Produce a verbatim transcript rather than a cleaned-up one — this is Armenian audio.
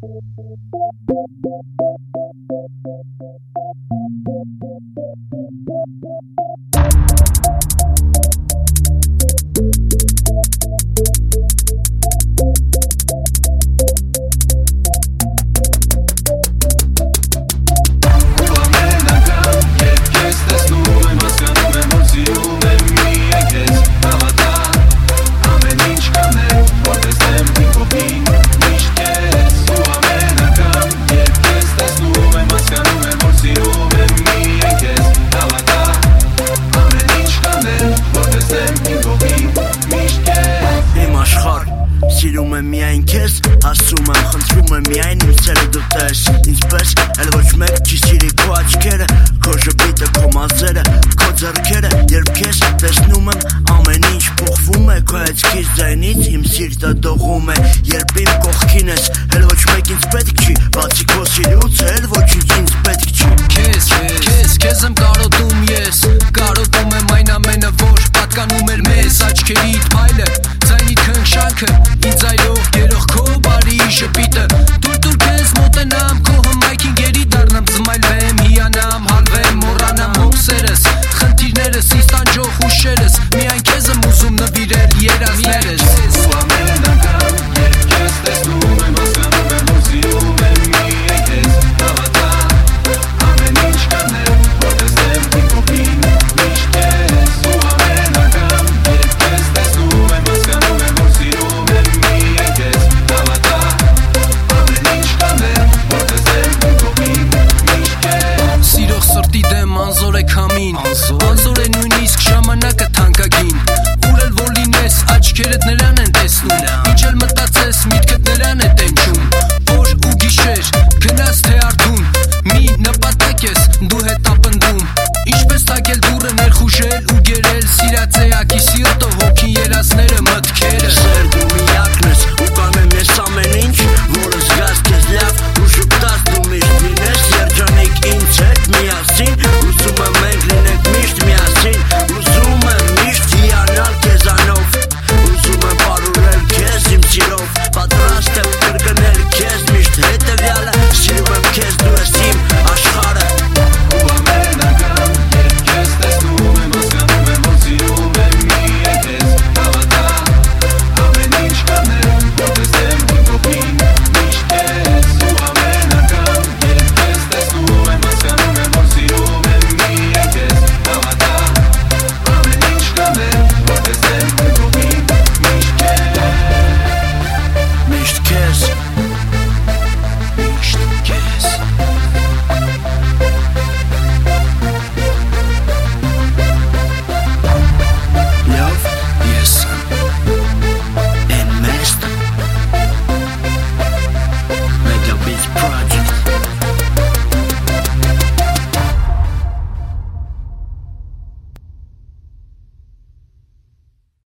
Սիրում եմ միայն քեզ, ասում եմ, խնդրում եմ միայն իմ սերը դու տես ինձ պես, էլ ոչ մեկ չի սիրի քո աչքերը, քո ժպիտը, քո մազերը, քո ձեռքերը, երբ քեզ տեսնում եմ, ամեն ինչ փոխվում է, քո աչքից ձայնից իմ սիրտը դողում է, երբ իմ կողքին ես, էլ ոչ մեկ ինձ պետք չի, բացի քո սիրուց, էլ ոչինչ ինձ պետք չի։ Քեզ, քեզ, քեզ եմ կարոտում ես, կարոտում եմ այն ամենը, որ պատկանում էր մեզ, աչքերիդ փայլը, ձայնիդ քնքշանքը, ինձ այլող երող քո բարի ժպիտը, դուր դուր քեզ մոտենամ, քո հմայքին գերի դառնամ, զմայլվեմ, հիանամ, հալվեմ, մոռանամ հոգսերս, խնդիրներս, ինձ տանջող հուշերս, միայն քեզ եմ ուզում նվիրել երազներս։ Ու ամեն անգամ, երբ քեզ տեսնում եմ, հասկանում եմ, որ սիրում եմ միայն քեզ, հավատա, ամեն ինչ կանեմ, որ տեսնեմ իմ կողքին միշտ քեզ։ Ու ամեն անգամ, երբ քեզ տեսնում եմ, հասկանում եմ, որ սիրում եմ միայն քեզ, հավատա, ամեն ինչ կանեմ, որ տեսնեմ իմ կողքին միշտ քեզ։ Սիրող սրտի դեմ անզոր է քամին, անզոր է նույնիսկ ժամանակը թանկագին, ուր էլ որ լինես, աչքերդ նրան են տեսնում, ինչ էլ մտածես, միտքդ նրան է տենչում,